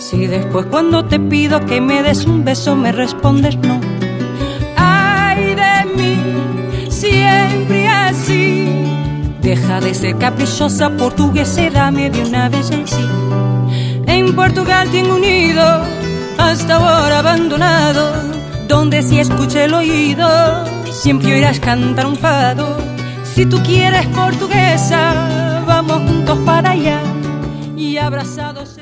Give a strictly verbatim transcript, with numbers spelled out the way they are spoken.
Si después cuando te pido que me des un beso me respondes no. Ay de mí, siempre así. Deja de ser caprichosa portuguesa y dame de una vez en sí. En Portugal tengo un nido, hasta ahora abandonado, donde si escuché el oído, siempre oirás cantar un fado. Si tú quieres portuguesa, vamos juntos para allá y abrazados.